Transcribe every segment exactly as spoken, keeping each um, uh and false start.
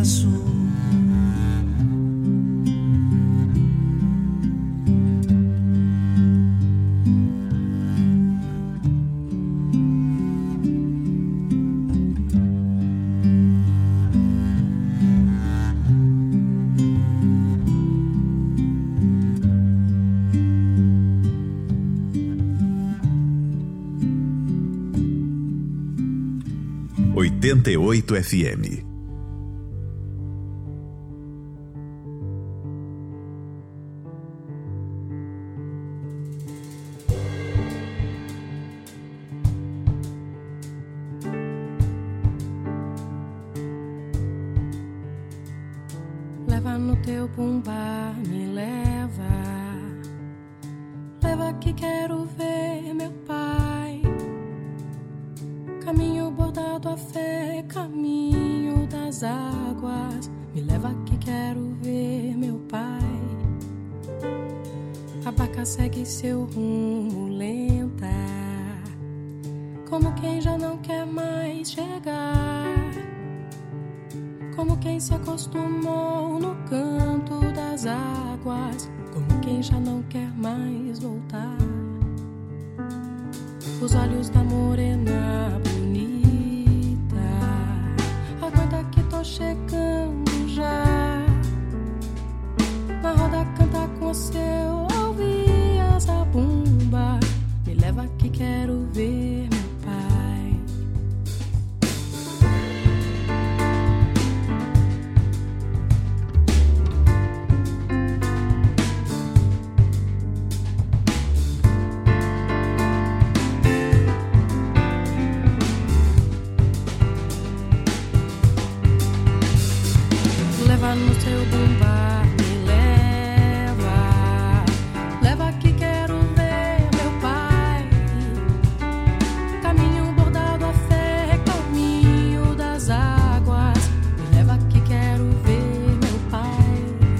azul. oitenta e oito F M. Leva no teu bumbá, me leva. Leva que quero ver meu pai. Caminho bordado a fé, caminho das águas. Me leva que quero ver meu pai. A barca segue seu rumo lenta, como quem já não quer mais chegar, como quem se acostumou no canto das águas, como quem já não quer mais voltar. Os olhos da morena bonita, aguenta que tô chegando já. Na roda canta com seu ouvir essa bomba. Me leva que quero ver meu pai. Leva no seu bumbá, me leva. Leva que quero ver meu pai. Caminho bordado a fé, caminho das águas. Me leva que quero ver meu pai.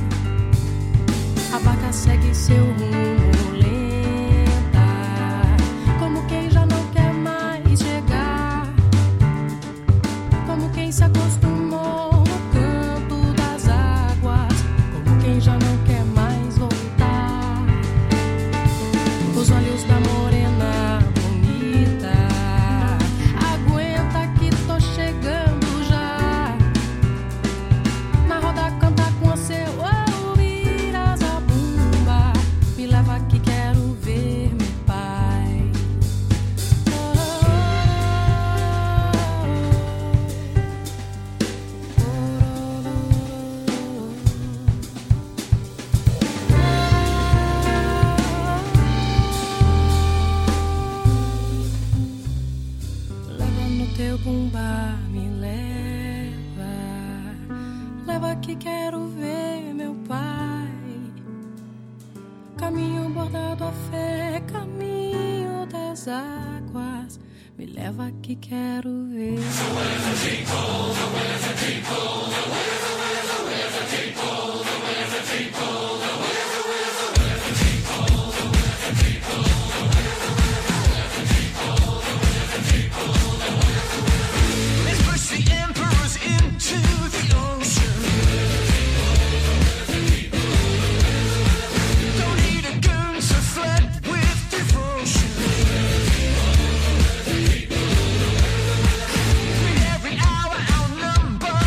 A barca segue seu rumo lenta, como quem já não quer mais chegar, como quem se acostumou no canto das águas, como quem já não quer mais voltar. Os olhos da morena bonita, aguenta que tô chegando já. Na roda canta com seu ouvir a zabumba. Me leva que quero ver meu pai. Leva no teu bumbá, me leva. Leva que quero ver meu pai. Caminho bordado a fé, caminho das águas. Me leva que quero ver. Let's push the emperors into the ocean. Don't need a gun to fled with devotion. With every hour outnumbered.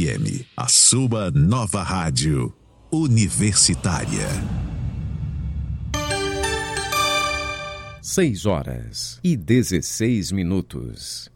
F M, a sua nova rádio universitária. Seis horas e dezesseis minutos.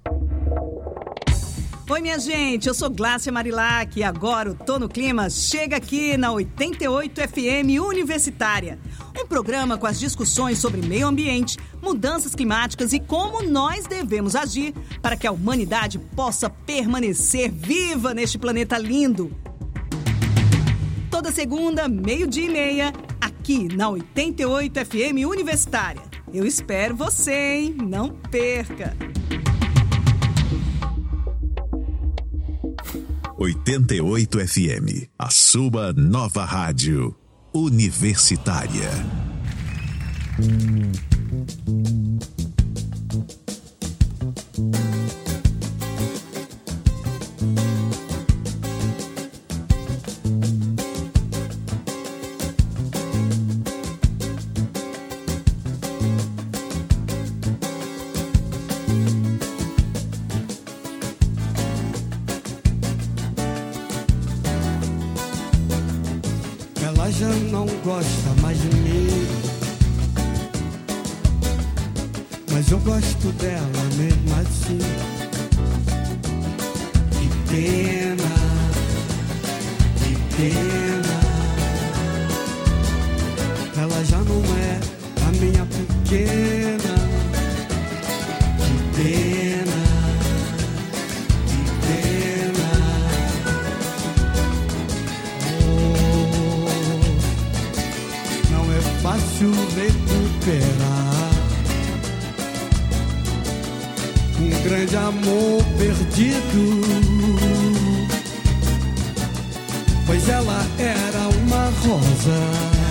Oi, minha gente, eu sou Glácia Marilac e agora o Tô no Clima chega aqui na oitenta e oito F M Universitária. Um programa com as discussões sobre meio ambiente, mudanças climáticas e como nós devemos agir para que a humanidade possa permanecer viva neste planeta lindo. Toda segunda, meio-dia e meia, aqui na oitenta e oito F M Universitária. Eu espero você, hein? Não perca! oitenta e oito F M, a sua nova rádio universitária. Ela já não gosta mais de mim, mas eu gosto dela mesmo assim. Que pena, que pena. Ela já não é a minha pequena. Que pena, que pena. Não é fácil recuperar um grande amor perdido, pois ela era uma rosa,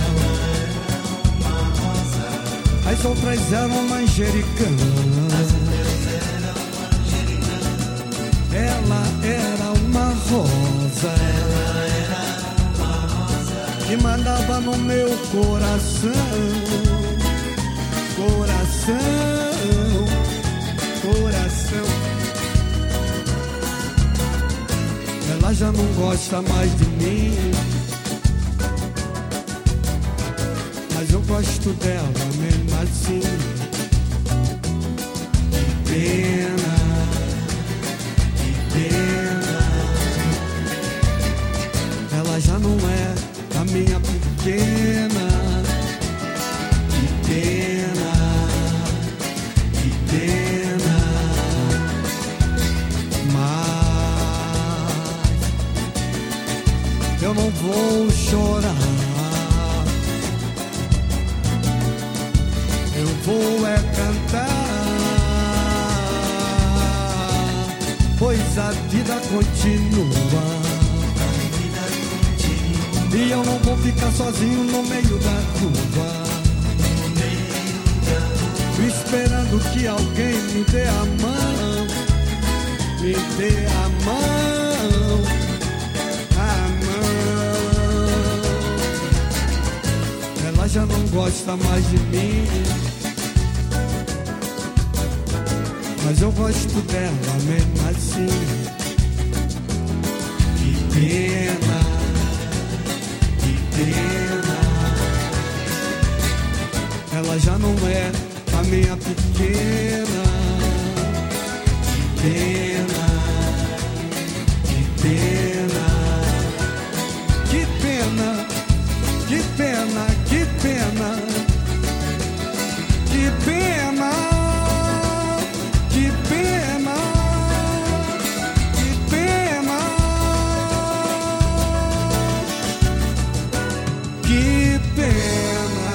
as outras eram manjericanas. Ela era uma rosa que mandava no meu coração, coração, coração. Ela já não gosta mais de mim, mas eu gosto dela mesmo assim. Que pena, que pena. Ela já não é a minha pequena. Que pena, que pena. Mas eu não vou chorar, eu vou é cantar, pois a vida continua. E eu não vou ficar sozinho no meio da rua, esperando que alguém me dê a mão, me dê a mão, a mão. Ela já não gosta mais de mim, mas eu gosto dela mesmo assim. Que pena, pena. Ela já não é a minha pequena. Que pena, que pena. Que pena, que pena, que pena. Que pena, que pena. Que pena.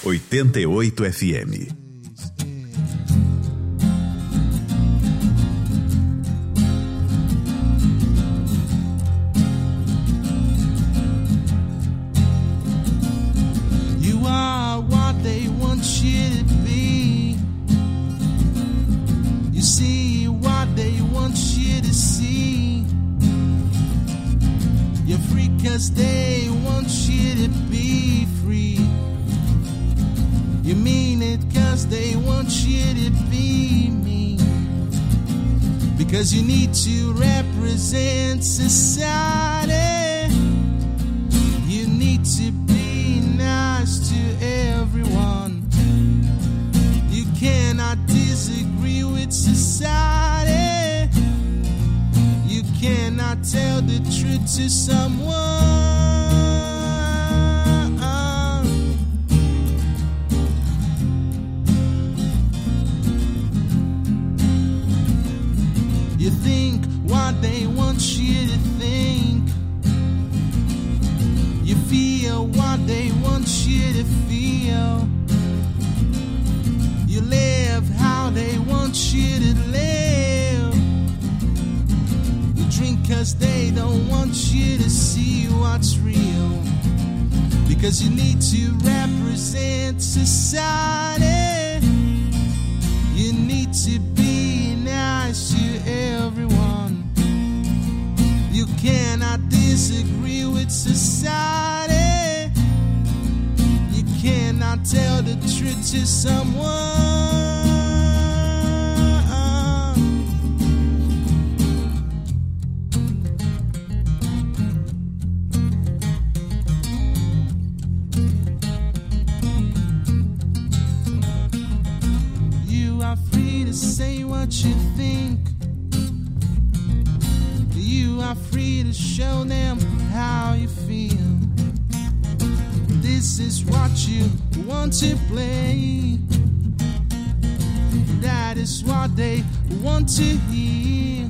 oitenta e oito F M. You are what they want you to be. You see what they want you to see. You're free 'cause they want you to be free. You mean it 'cause they want you to be me. Because you need to represent society. You need to be nice to everyone. You cannot disagree with society. You cannot tell the truth to someone. You think what they want you to think. You feel what they want you to feel. You live how they want you to live. You drink 'cause they don't want you to see what's real. Because you need to represent society. You need to be nice to everyone. You cannot disagree with society. You cannot tell the truth to someone. You are free to say what you think. You are free to show them how you feel. This is what you want to play. That is what they want to hear.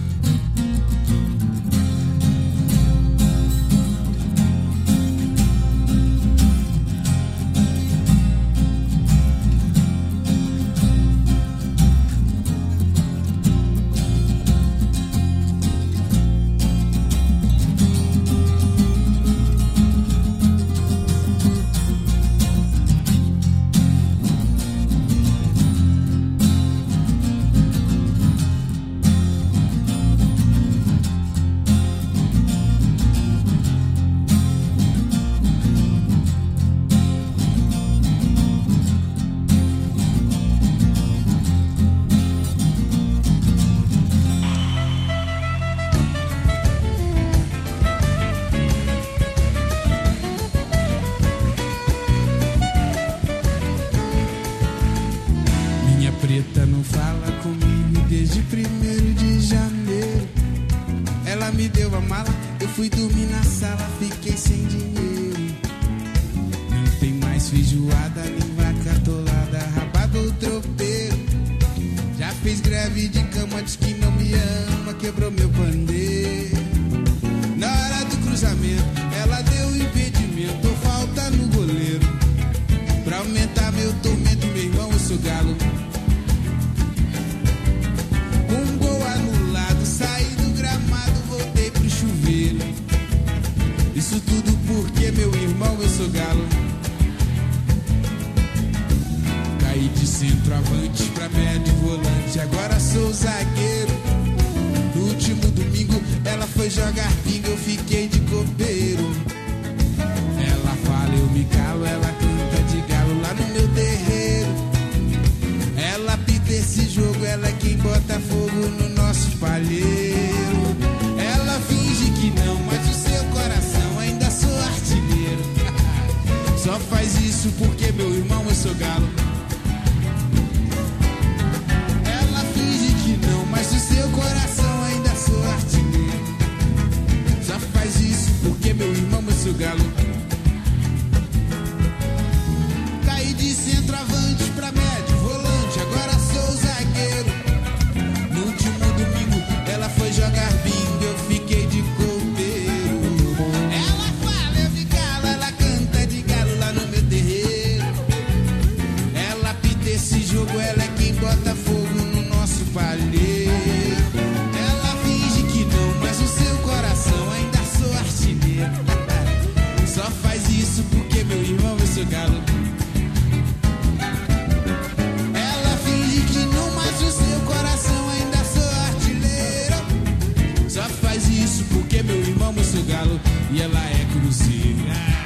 Preta não fala comigo desde primeiro de janeiro. Ela me deu a mala, eu fui dormir na sala, fiquei sem dinheiro. Não tem mais feijoada, nem vaca atolada, rabada ou tropeiro. Já fez greve de cama, diz que não me ama, quebrou meu pandeiro. Na hora do cruzamento, ela deu impedimento, ou falta no goleiro. Pra aumentar meu tormento, meu irmão, eu sou galo. Isso tudo porque, meu irmão, eu sou galo. Caí de centroavante pra médio volante, agora sou zagueiro. No último domingo ela foi jogar pinga, eu fiquei de copeiro. Ela fala, eu me calo, ela canta de galo lá no meu terreiro. Ela pita esse jogo, ela é quem bota fogo no nosso palheiro. Ela finge que não, mas o seu coração ainda sou artilheiro. Só faz isso porque, meu irmão, eu sou galo. Ela finge que não, mas o seu coração ainda sou artilheiro. Só faz isso porque, meu irmão, eu sou galo. Caí de centroavante pra médio volante, agora sou zagueiro. No último domingo ela foi jogar bingo, eu fiquei de copeiro. Ela fala, eu me calo, ela canta de galo lá no meu terreiro. e ela é cruzeiro. Ah.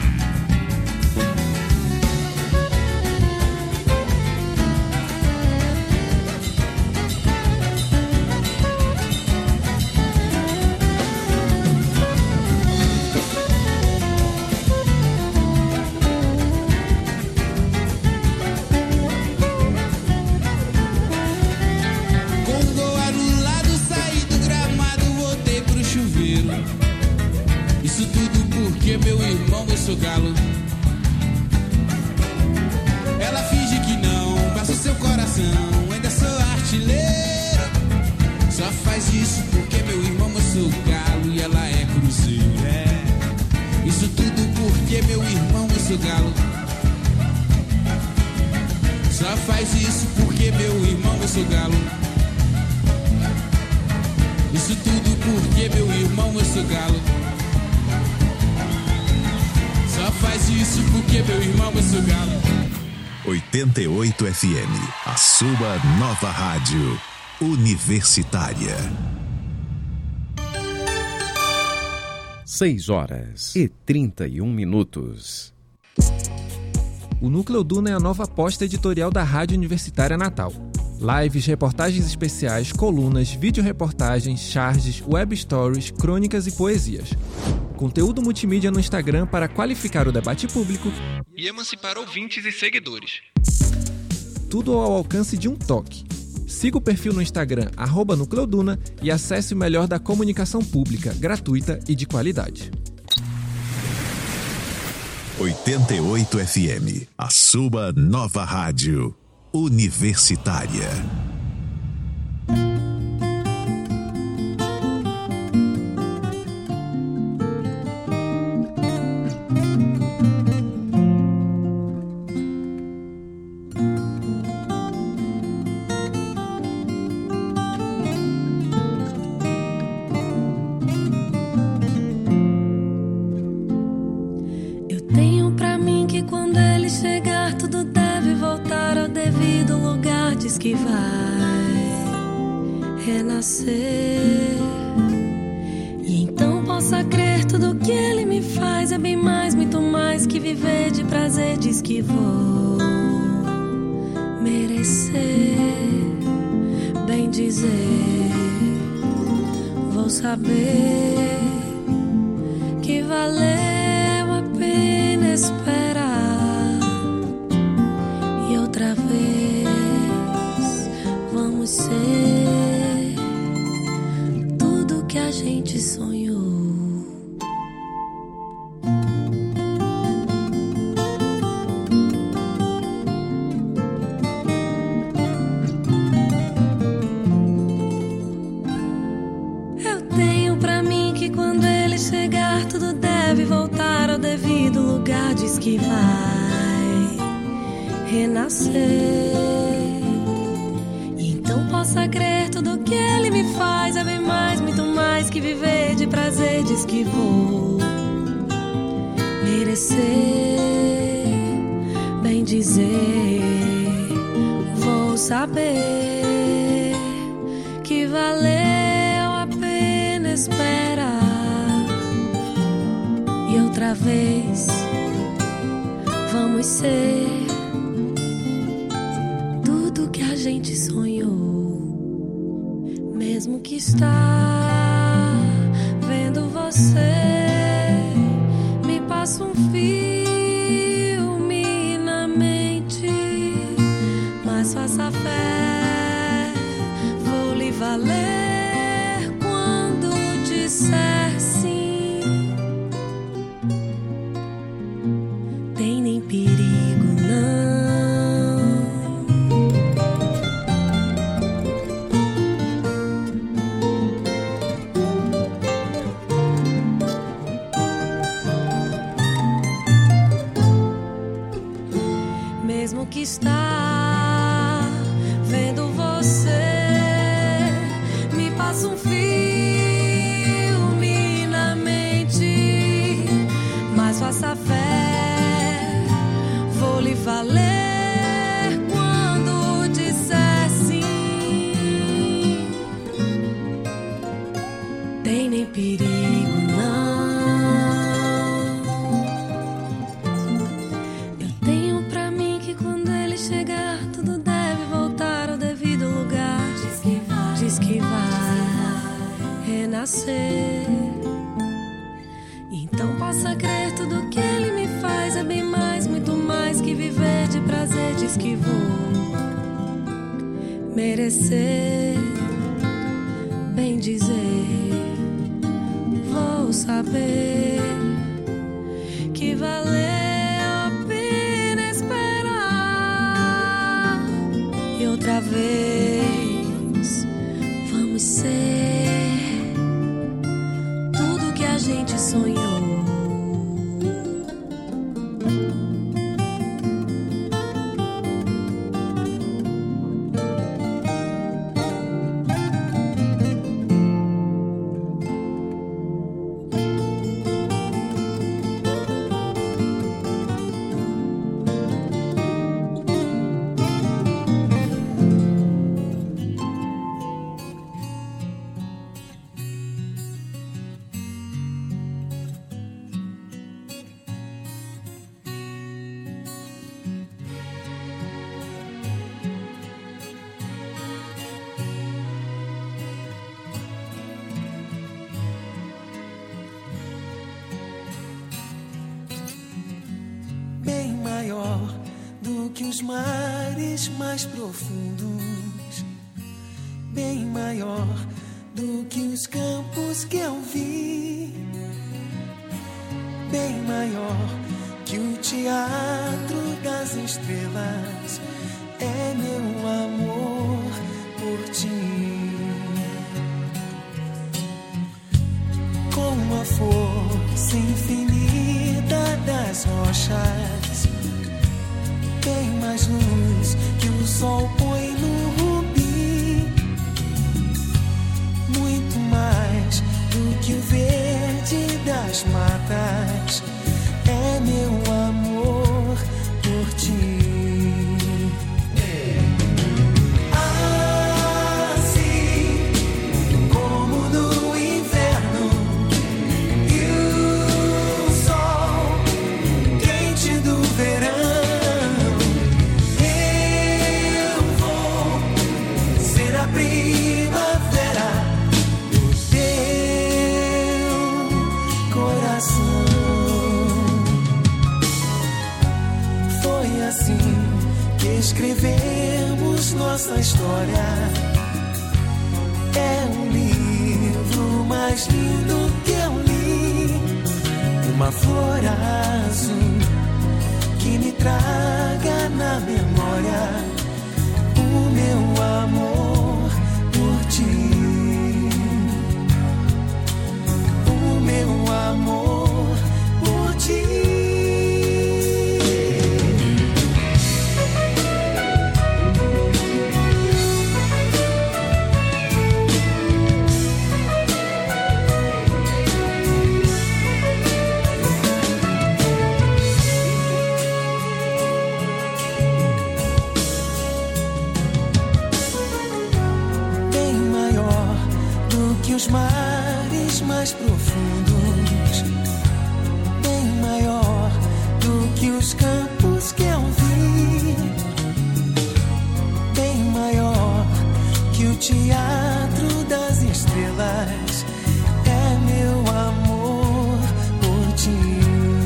Porque meu irmão, eu sou galo. Ela finge que não, passa o seu coração. Ainda sou artilheiro. Só faz isso porque meu irmão, eu sou galo. E ela é cruzeiro, é. Isso tudo porque meu irmão, eu sou galo. Só faz isso porque meu irmão, eu sou galo. Isso tudo porque meu irmão, eu sou galo. Só faz isso porque meu irmão, eu sou galo. oitenta e oito F M, a sua nova rádio universitária. seis horas e trinta e um minutos. O Núcleo Duna é a nova aposta editorial da Rádio Universitária Natal. Lives, reportagens especiais, colunas, videoreportagens, charges, web stories, crônicas e poesias. Conteúdo multimídia no Instagram para qualificar o debate público e emancipar ouvintes e seguidores. Tudo ao alcance de um toque. Siga o perfil no Instagram, arroba Nucleoduna, e acesse o melhor da comunicação pública, gratuita e de qualidade. oitenta e oito F M, a sua nova rádio universitária. Que vai renascer, e então possa crer tudo que ele me faz é bem mais, muito mais que viver de prazer. Diz que vou merecer, bem dizer, vou saber que valeu a pena esperar, e outra vez vamos ser tudo que a gente sonhou. Eu tenho pra mim que quando ele chegar tudo deve voltar ao devido lugar. Diz que vai renascer, possa crer tudo que ele me faz é bem mais, muito mais que viver de prazer. Diz que vou merecer, bem dizer, vou saber que valeu a pena esperar, e outra vez vamos ser tudo que a gente sonhou. Mesmo que está vendo você, me passa um filme na mente, mas faça fé, vou lhe valer quando disser sim. Tem nem perigo, não. não possa crer tudo que ele me faz. É bem mais, muito mais que viver de prazer. Diz que vou merecer, bem dizer, vou saber que valeu a pena esperar. E outra vez vamos ser tudo que a gente sonhou. Bem maior do que os mares mais profundos, bem maior do que os campos que eu vi, bem maior que o teatro das estrelas. É meu amor por ti. Com a força infinita das rochas, tem mais luz que o sol põe no rubi, muito mais do que o verde das matas. É meu amor por ti. Escrevemos nossa história. É um livro mais lindo que eu li. Uma flor azul que me traga na memória o meu amor por ti. O meu amor por ti. Os mares mais profundos, bem maior do que os campos que eu vi, bem maior que o teatro das estrelas. É meu amor por ti.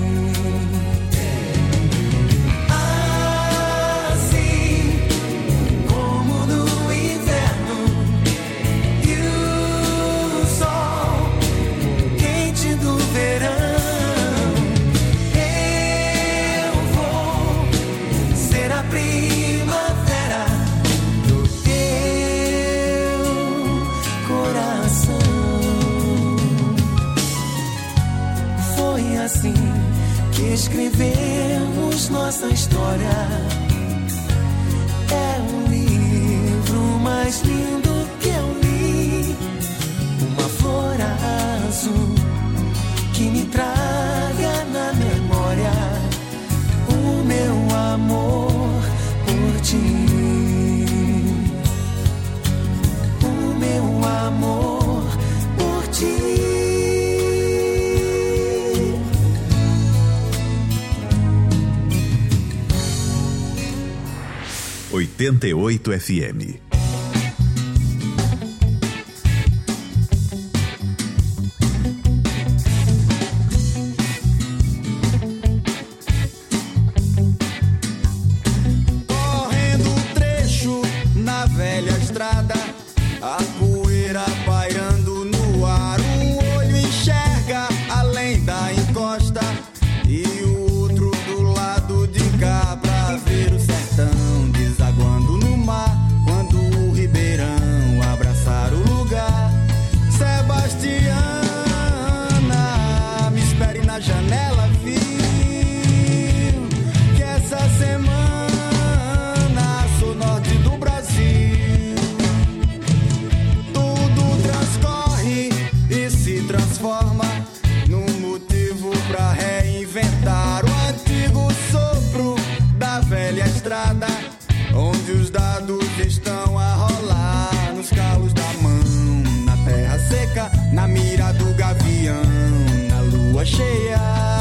Escrevemos nossa história. É um livro mais lindo que eu li. Uma flor azul que me traga na memória o meu amor por ti. O meu amor por ti. oitenta e oito F M. pra reinventar o antigo sopro da velha estrada, onde os dados estão a rolar nos calos da mão, na terra seca, na mira do gavião, na lua cheia.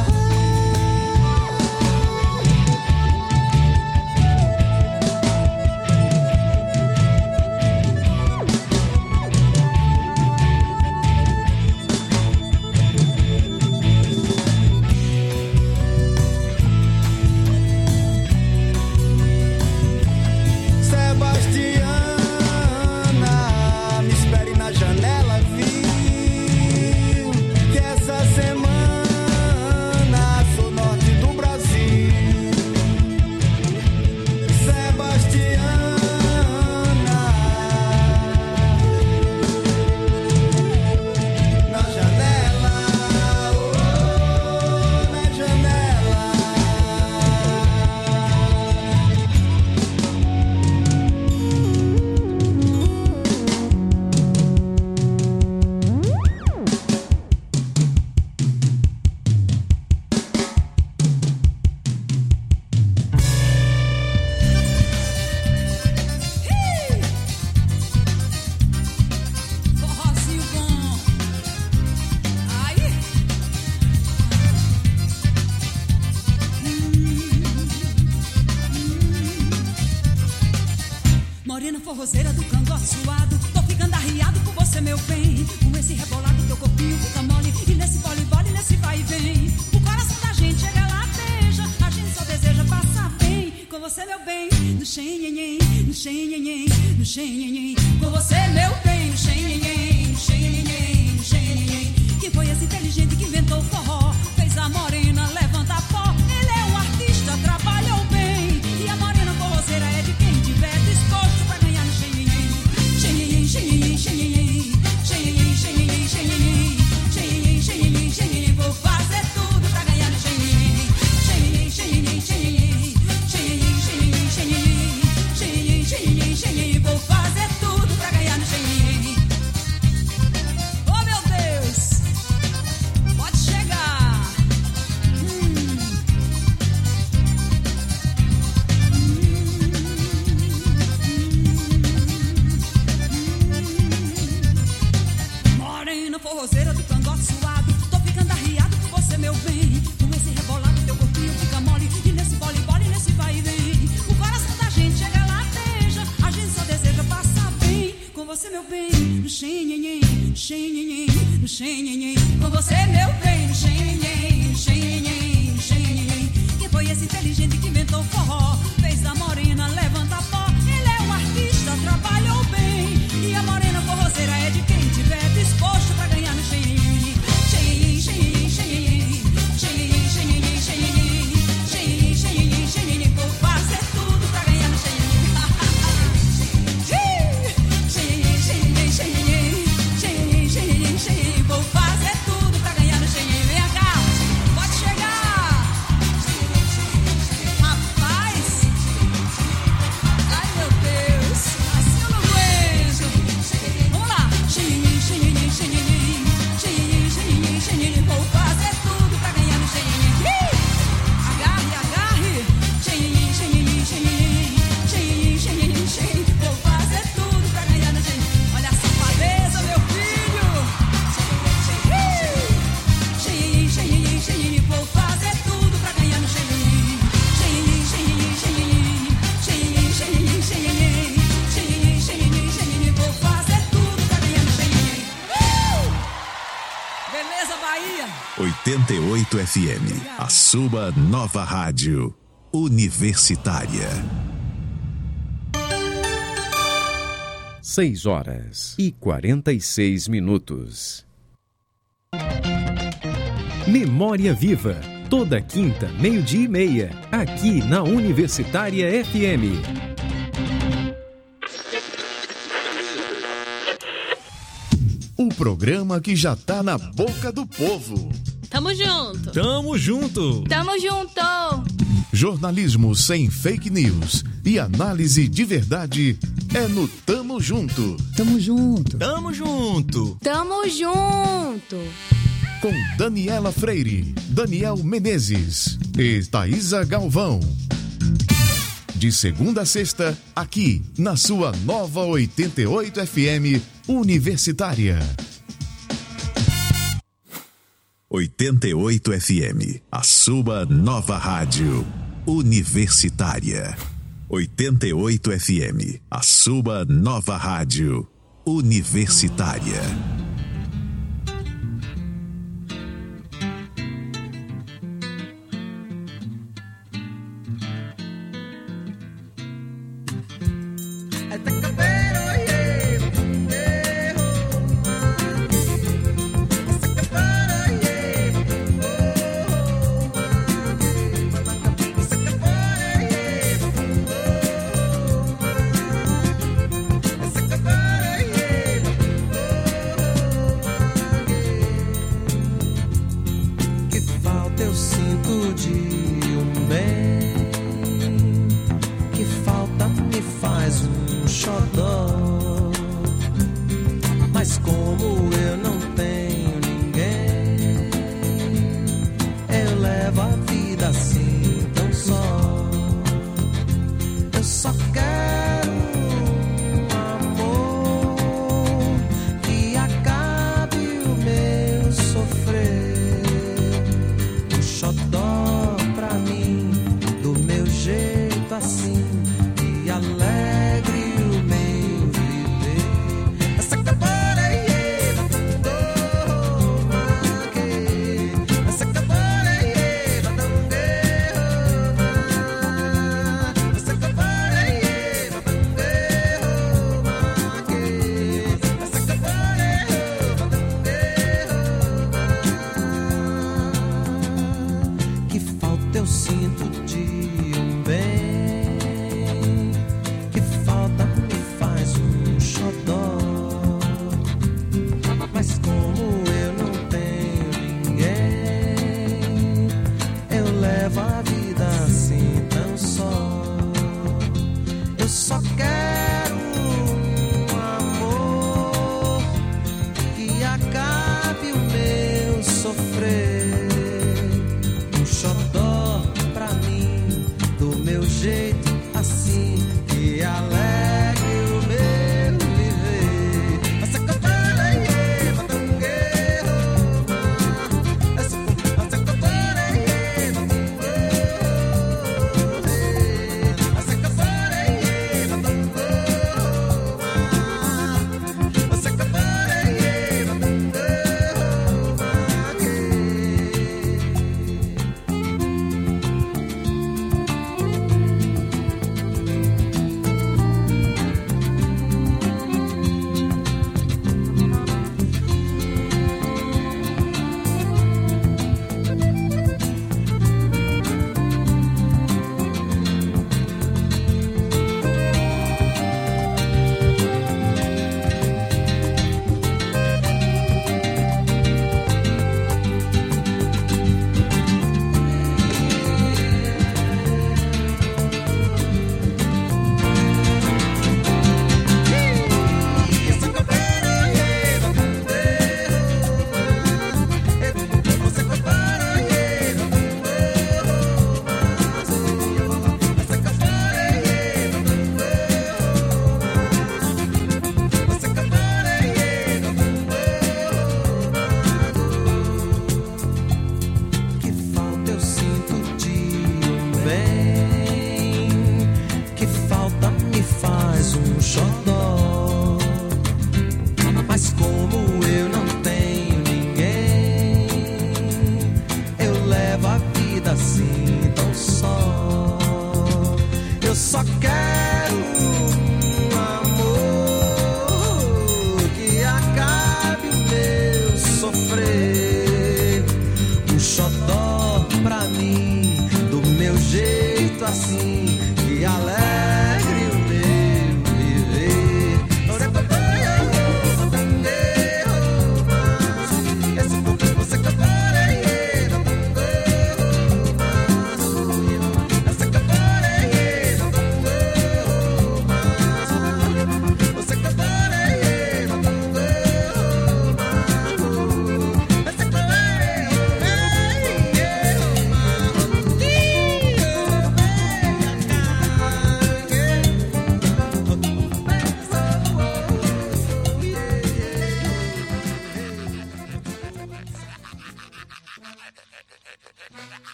Morena forrozeira do cangote suado, tô ficando arriado por você, meu bem. Com esse rebolado teu corpinho fica mole, e nesse vole-vole, nesse vai e vem. O coração da gente chega lateja, a gente só deseja passar bem. Com você, meu bem, no xenhenhen, no xenhenhen, no xenhenhen. Com você, meu bem, no xenhenhen, no xenhenhen, no xenhenhen. Quem foi esse inteligente que inventou o forró? Fez a morena levantar pó. Ele é um artista, trabalhou bem. E a morena forrozeira é de quem tiver disposto pra ganhar no xenhenhen. Xenhenhen, xenhenhen, xenhenhen. Xenhenhen, xenhenhen, xenhenhen. Xenhenhen, xenhenhen, xenhenhen. Vou fazer tudo pra ganhar no xenhenhen. Xenhenhen, xenhenhen, xenhenhen. Xenhenhen, xenhenhen, xenhenhen. Xenhenhen, xenhenhen, xenhenhen. Vou fazer tudo pra ganhar no xenhenhen. Oh, meu Deus! Pode chegar! Hum. Morena forrozeira do cangote suado, tô ficando arriado por você, meu bem. Com esse rebolado teu corpinho fica mole, e nesse vole-vole, nesse vai e vem. O coração da gente chega lateja, a gente só deseja passar bem. Com você, meu bem, no xenhenhen, no xenhenhen, no xenhenhen. Com você, meu bem, no xenhenhen, no xenhenhen, no xenhenhen. Quem foi esse inteligente que inventou o forró? Fez a morena levantar pó. Ele é um artista, trabalhou bem. E a morena forrozeira é de quem tiver disposto pra ganhar no xenhenhen. Xenhenhen, xenhenhen, xenhenhen. Xenhenhen, xenhenhen, xenhenhen. Xenhenhen, xenhenhen, xenhenhen. Vou fazer tudo pra ganhar no xenhenhen. Xenhenhen, xenhenhen, xenhenhen. Xenhenhen, xenhenhen, xenhenhen. Vou fazer tudo pra ganhar no xenhenhen. Vem cá, pode chegar. Rapaz. Ai, meu Deus. Assim eu não aguento. Vamos lá. Xenhenhen, xenhenhen, xenhenhen. Xenhenhen, xenhenhen, xenhenhen. Vou fazer tudo pra ganhar no xenhenhen. Agarre, agarre. Xenhenhen, xenhenhen, xenhenhen. Xenhenhen, xenhenhen, xenhenhen. Vou fazer tudo pra ganhar no xenhenhen. Olha a safadeza, meu filho. Xenhenhen, xenhenhen, xenhenhen. Vou fazer tudo pra ganhar no xenhenhen. Xenhenhen, xenhenhen, xenhenhen. Xenhenhen, xenhenhen, xenhenhen. Xenhenhen, xenhenhen, xenhenhen. Vou fazer tudo pra ganhar no xenhenhen. Beleza, Bahia? oitenta e oito F M, a sua nova rádio universitária. seis horas e quarenta e seis minutos. Memória Viva, toda quinta, meio-dia e meia, aqui na Universitária F M. Um programa que já tá na boca do povo. Tamo junto. Tamo junto. Tamo junto. Jornalismo sem fake news e análise de verdade é no Tamo Junto. Tamo junto. Tamo junto. Tamo junto. com Daniela Freire, Daniel Menezes e Thaísa Galvão. De segunda a sexta, aqui na sua nova oitenta e oito F M Universitária. oitenta e oito F M, a sua nova rádio universitária. oitenta e oito F M, a sua nova rádio universitária.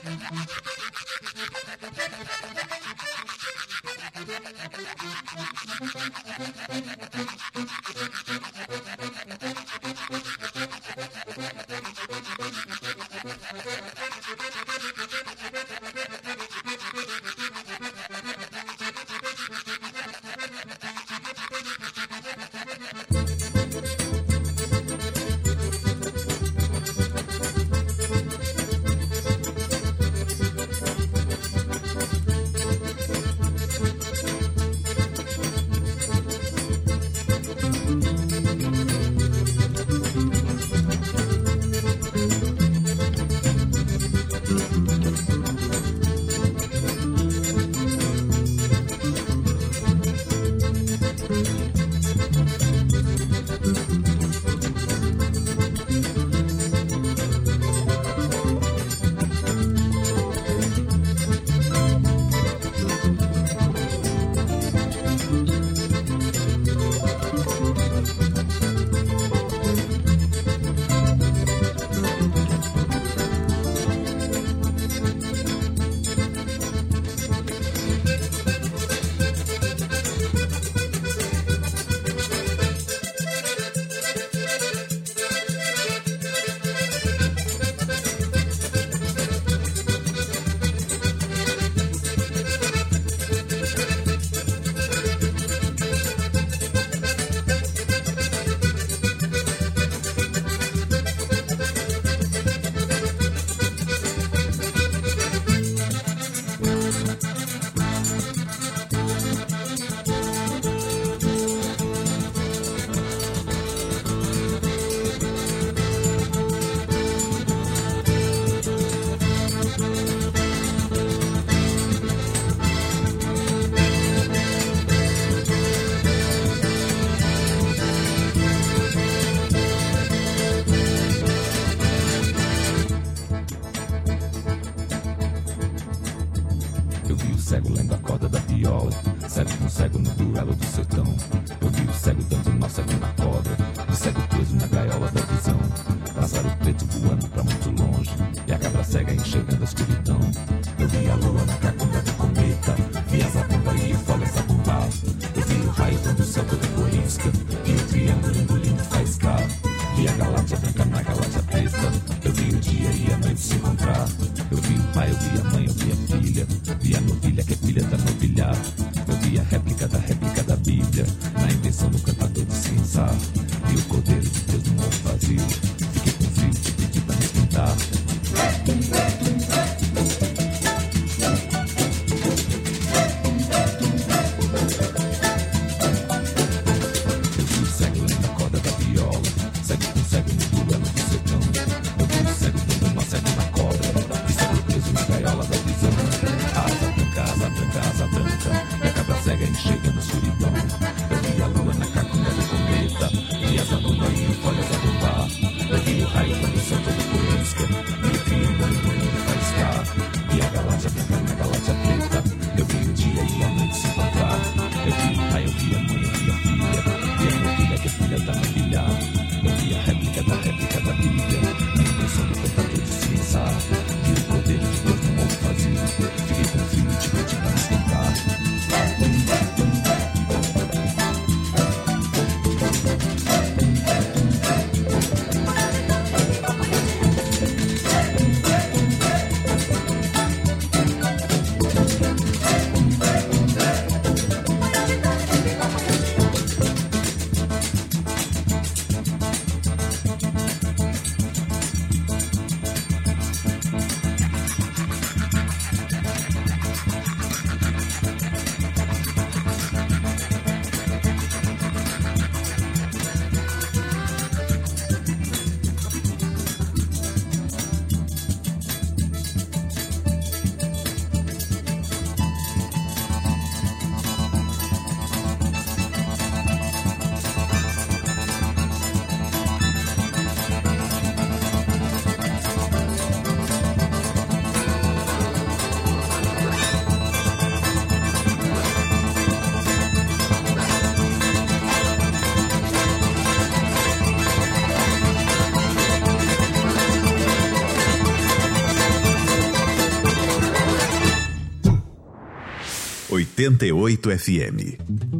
cego lendo a corda da viola, cego com cego no duelo do sertão. Eu vi o cego dando nó cego na corda, o cego preso na gaiola da visão. Pássaro preto voando pra muito longe, e a cabra cega enxergando a escuridão. Eu vi a lua na cacunda do cometa, vi as abundas e folhas a bombar. Eu vi o raio quando o céu todo corisca, vi o triângulo engolindo faiscar. Vi a galáxia branca na galáxia preta, eu vi o dia e a noite se encontrar. Eu vi o pai, eu vi a mãe, eu vi a filha, vi a novilha que é filha da novilhar. Eu vi a réplica da réplica da Bíblia, na invenção do cantador de cinzar. Vi o cordeiro de Deus no morro vazio, fiquei com frio e pedi pra me esquentar. Eu vi o cego lendo a corda da viola, cego com cego no duelo do sertão. Eu vi o cego dando nó cego na cobra, e cego preso na gaiola da visão. Asa branca, asa branca, asa branca, e a cabra cega enxergando a escuridão. Eu vi a lua na cacunda do cometa, vi as abundas e folhas a bombar. Eu vi o raio quando o céu todo corisca, oitenta e oito F M.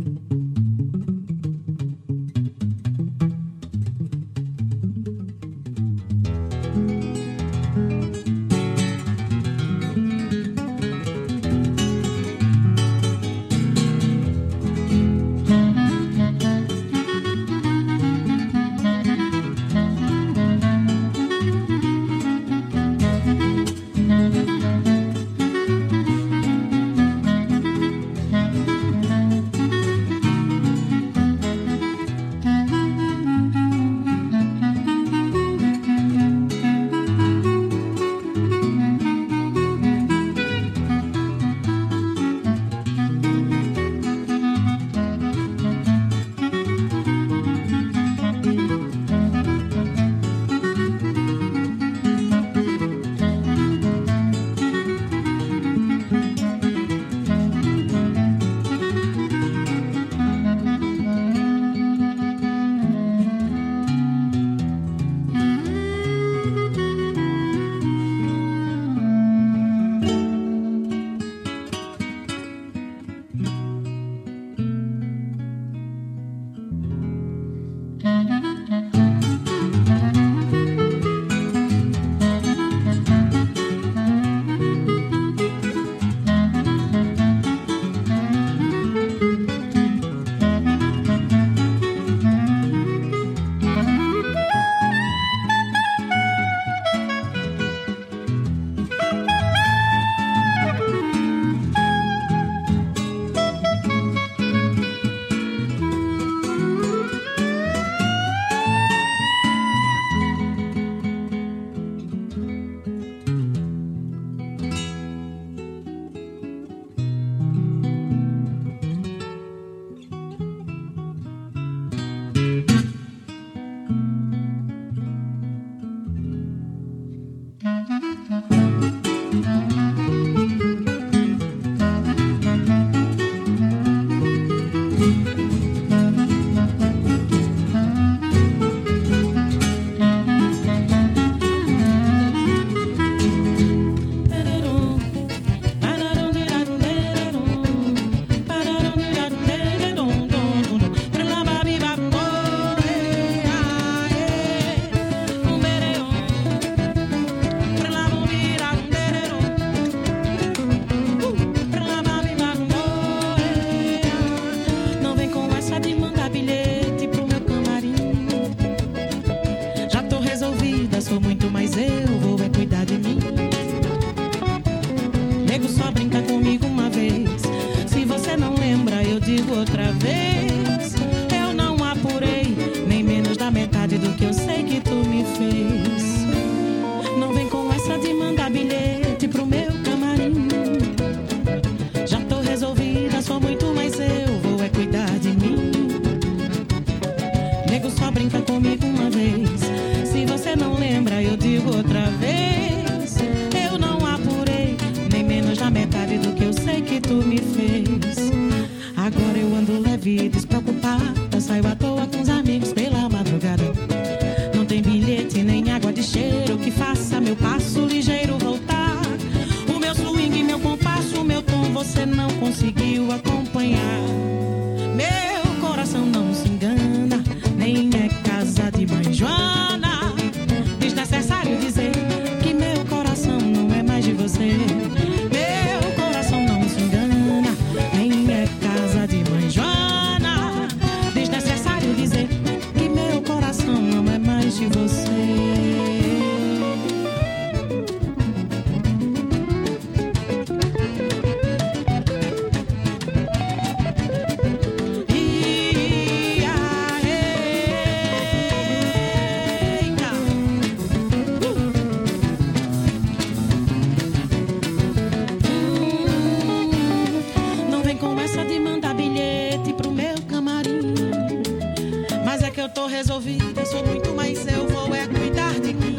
Resolvida, sou muito mais eu, vou é cuidar de mim.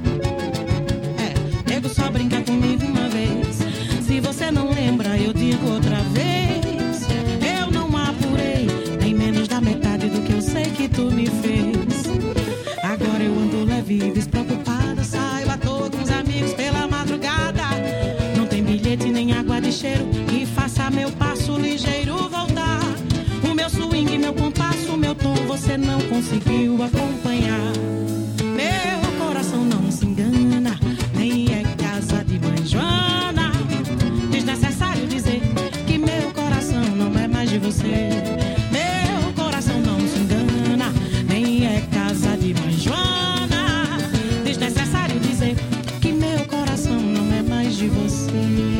É, nego só brinca comigo uma vez. Se você não lembra, eu digo outra vez. Eu não apurei nem menos da metade do que eu sei que tu me fez. Agora eu ando leve e despreocupada, saio à toa com os amigos pela madrugada. Não tem bilhete nem água de cheiro que faça meu passo conseguiu acompanhar. Meu coração não se engana, nem é casa de mãe Joana. Desnecessário dizer que meu coração não é mais de você. Meu coração não se engana, nem é casa de mãe Joana. Desnecessário dizer que meu coração não é mais de você.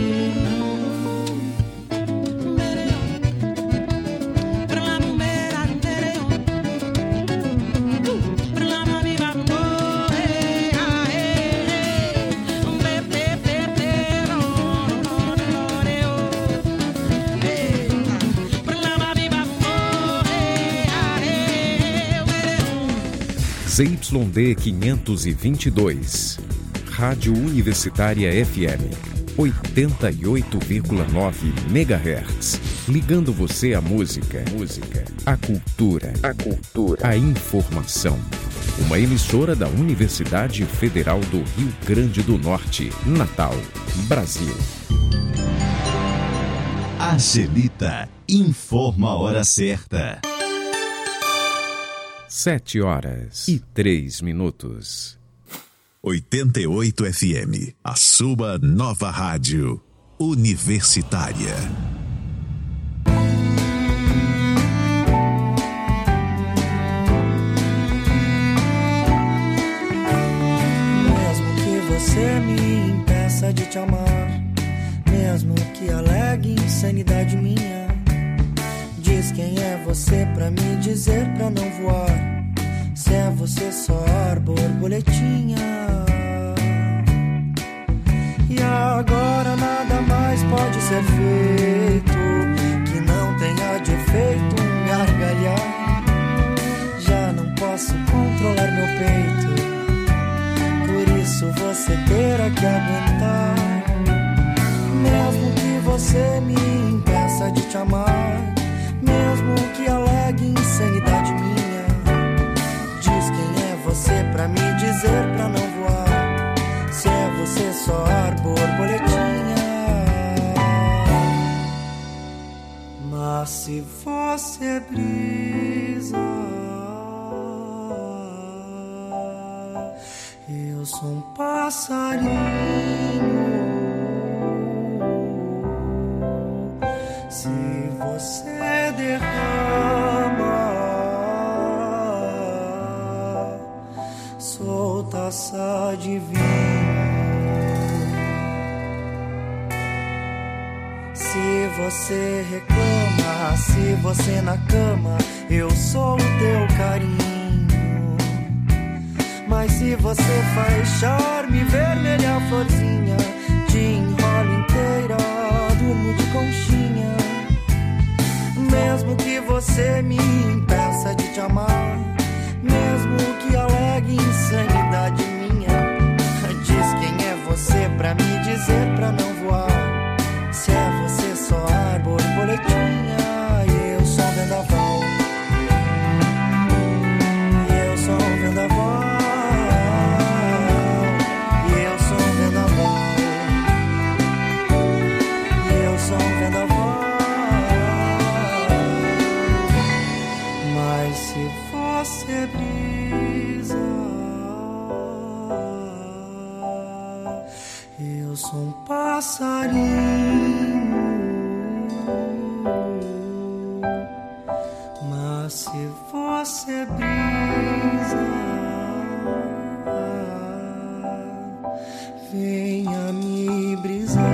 Z Y D quinhentos e vinte e dois, Rádio Universitária F M, oitenta e oito vírgula nove megahertz, ligando você à música, música, à cultura, à cultura, à informação. Uma emissora da Universidade Federal do Rio Grande do Norte, Natal, Brasil. A Gelita informa a hora certa. Sete horas e três minutos. oitenta e oito F M, a sua nova rádio universitária. Mesmo que você me impeça de te amar, mesmo que alegue insanidade minha, diz quem é você pra me dizer pra não voar. Se é você só ar, borboletinha. E agora nada mais pode ser feito que não tenha de efeito um gargalhar. Já não posso controlar meu peito, por isso você terá que aguentar. Mesmo que você me impeça de te amar, mesmo que alegue insanidade minha, diz quem é você pra me dizer pra não voar. Se é você só ar, borboletinha. Mas se você é brisa, eu sou um passarinho. Se você derrama, sou taça de vinho. Se você reclama, se você na cama, eu sou o teu carinho. Mas se você faz charme, vermelha florzinha, te enrolo inteira, durmo de conchinha. Mesmo que você me impeça de te amar, mesmo que alegue insanidade minha, diz quem é você pra me dizer pra não voar. Se é você só ar, borboletinha, e eu sou um vendaval. E eu sou um vendaval. E eu sou um vendaval. E eu sou um vendaval. Mas se você brisa, eu sou um passarinho. Mas se você brisa, venha me brisar.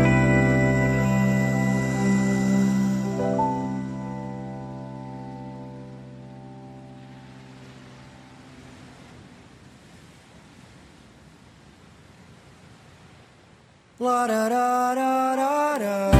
La ra ra ra ra ra.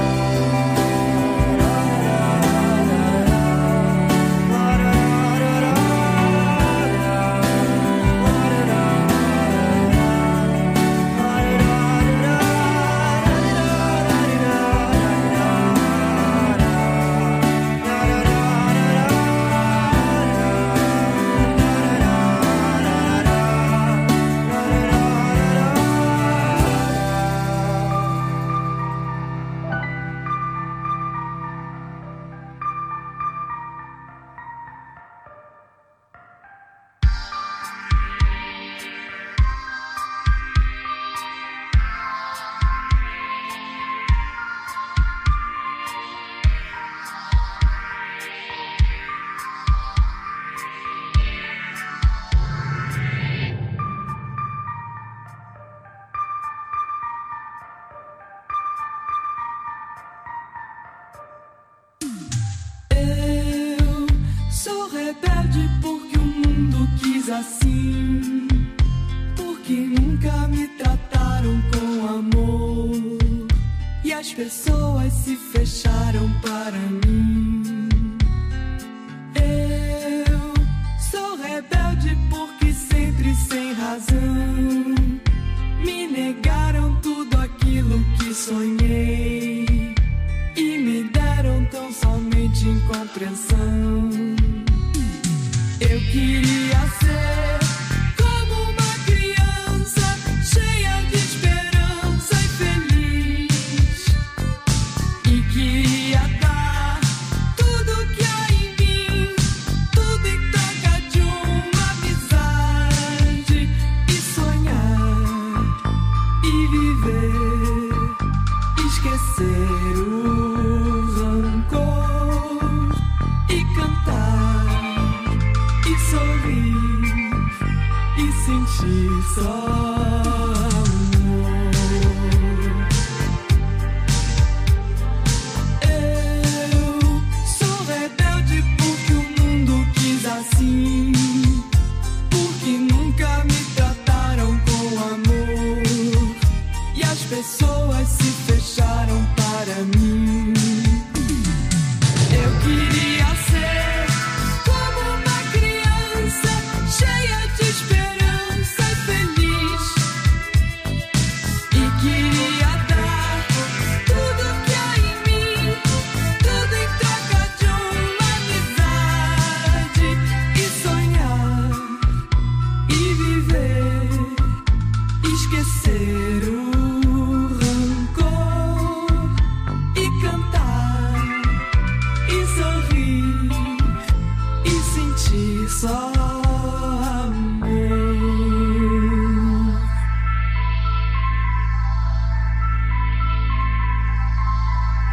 rebelde porque o mundo quis assim, porque nunca me trataram com amor e as pessoas se fecharam para mim. Eu sou rebelde porque sempre sem razão me negaram tudo aquilo que sonhei e me deram tão somente incompreensão. Eu queria ser como uma criança cheia de esperança e feliz, e queria dar tudo que há em mim, tudo em troca de uma amizade, e sonhar e viver, esquecer o rancor e cantar e sorrir e sentir só amor. Eu sou rebelde porque o mundo quis assim, porque nunca me trataram com amor e as pessoas se fecharam para mim.